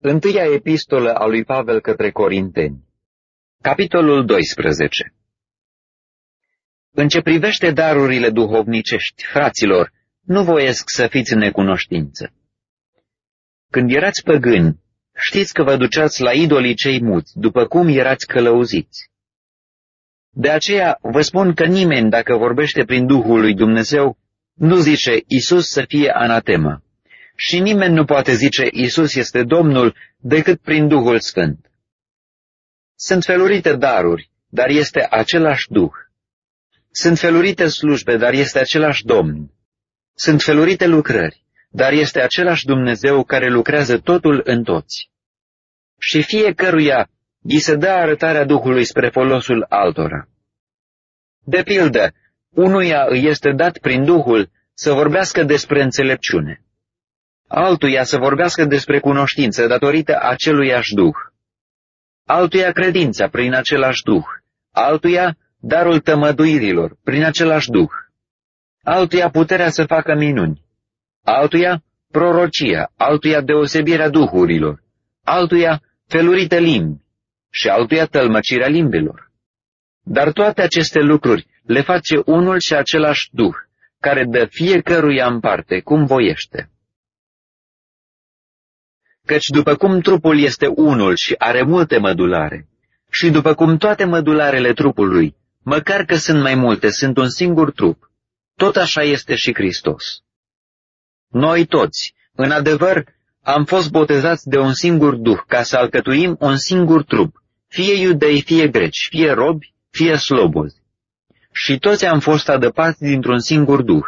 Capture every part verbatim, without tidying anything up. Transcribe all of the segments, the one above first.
Întâia epistolă a lui Pavel către Corinteni, capitolul doisprezece. În ce privește darurile duhovnicești, fraților, nu voiesc să fiți în necunoștință. Când erați păgâni, știți că vă duceați la idolii cei muți, după cum erați călăuziți. De aceea vă spun că nimeni, dacă vorbește prin Duhul lui Dumnezeu, nu zice Iisus să fie anatema. Și nimeni nu poate zice Iisus este Domnul decât prin Duhul Sfânt. Sunt felurite daruri, dar este același Duh. Sunt felurite slujbe, dar este același Domn. Sunt felurite lucrări, dar este același Dumnezeu care lucrează totul în toți. Și fiecăruia îi se dă arătarea Duhului spre folosul altora. De pildă, unuia îi este dat prin Duhul să vorbească despre înțelepciune, altuia să vorbească despre cunoștință datorită aceluiași Duh, altuia credința prin același Duh, altuia darul tămăduirilor prin același Duh, altuia puterea să facă minuni, altuia prorocia, altuia deosebirea duhurilor, altuia felurite limbi și altuia tălmăcirea limbilor. Dar toate aceste lucruri le face unul și același Duh, care dă fiecăruia în parte cum voiește. Căci după cum trupul este unul și are multe mădulare, și după cum toate mădularele trupului, măcar că sunt mai multe, sunt un singur trup, tot așa este și Hristos. Noi toți, în adevăr, am fost botezați de un singur Duh, ca să alcătuim un singur trup, fie iudei, fie greci, fie robi, fie slobozi. Și toți am fost adăpați dintr-un singur Duh.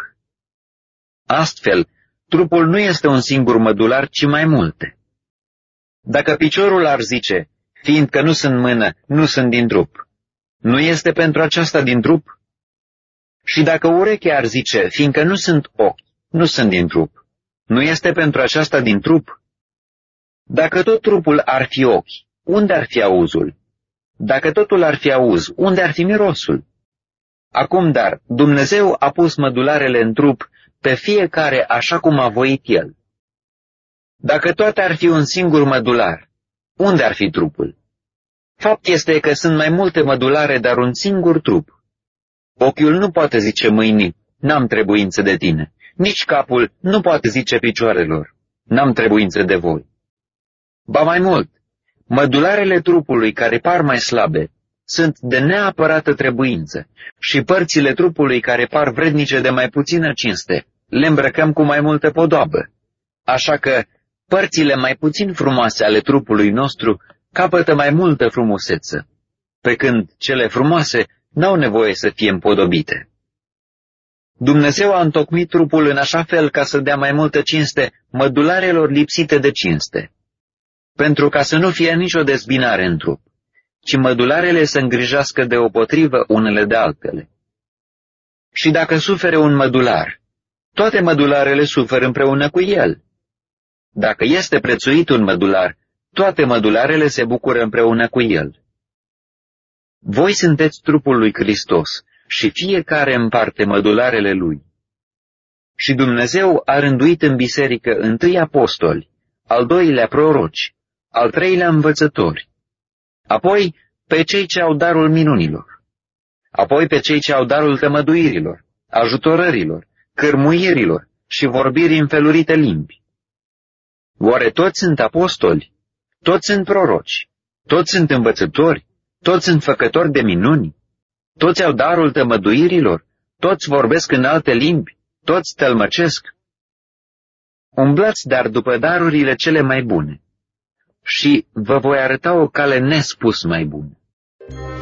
Astfel, trupul nu este un singur mădular, ci mai multe. Dacă piciorul ar zice, fiindcă nu sunt mână, nu sunt din trup, nu este pentru aceasta din trup? Și dacă urechea ar zice, fiindcă nu sunt ochi, nu sunt din trup, nu este pentru aceasta din trup? Dacă tot trupul ar fi ochi, unde ar fi auzul? Dacă totul ar fi auz, unde ar fi mirosul? Acum, dar, Dumnezeu a pus mădularele în trup pe fiecare așa cum a voit El. Dacă toate ar fi un singur mădular, unde ar fi trupul? Fapt este că sunt mai multe mădulare, dar un singur trup. Ochiul nu poate zice mâinii, n-am trebuință de tine. Nici capul nu poate zice picioarelor, n-am trebuință de voi. Ba mai mult, mădularele trupului care par mai slabe sunt de neapărată trebuință și părțile trupului care par vrednice de mai puțină cinste le îmbrăcăm cu mai multă podoabă. Așa că părțile mai puțin frumoase ale trupului nostru capătă mai multă frumuseță, pe când cele frumoase n-au nevoie să fie împodobite. Dumnezeu a întocmit trupul în așa fel ca să dea mai multă cinste mădularelor lipsite de cinste, pentru ca să nu fie nicio dezbinare în trup, ci mădularele să îngrijească deopotrivă unele de altele. Și dacă sufere un mădular, toate mădularele suferă împreună cu el. Dacă este prețuit un mădular, toate mădularele se bucură împreună cu el. Voi sunteți trupul lui Hristos și fiecare împarte mădularele lui. Și Dumnezeu a rânduit în biserică întâi apostoli, al doilea proroci, al treilea învățători, apoi pe cei ce au darul minunilor, apoi pe cei ce au darul tămăduirilor, ajutorărilor, cârmuirilor și vorbirii în felurite limbi. Oare toți sunt apostoli? Toți sunt proroci? Toți sunt învățători? Toți sunt făcători de minuni? Toți au darul tămăduirilor? Toți vorbesc în alte limbi? Toți tălmăcesc? Umblați dar după darurile cele mai bune și vă voi arăta o cale nespus mai bună.